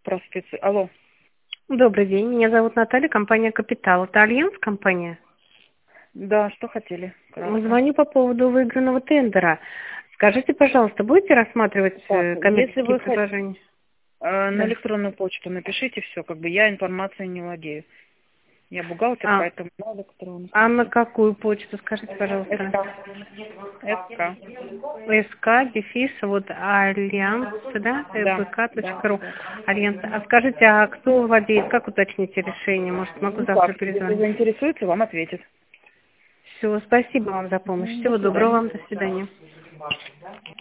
Про Алло. Добрый день, меня зовут Наталья, компания «Капитал». Это Альянс компания? Да, что хотели? Кратко. Звоню по поводу выигранного тендера. Скажите, пожалуйста, будете рассматривать коммерческие Если вы предложения? на Да. электронную почту напишите все, как бы я информацией не владею. Я бухгалтер, поэтому на электронную. А на какую почту, скажите, пожалуйста? СК. СК, дефис, вот Альянс, да, Да, fbk.ru, да. Альянс. А скажите, а кто владеет, как уточните решение? Может, могу завтра Если перезвонить? заинтересуется, вам ответит. Все, спасибо вам за помощь. Всего До доброго свидания. вам, до свидания.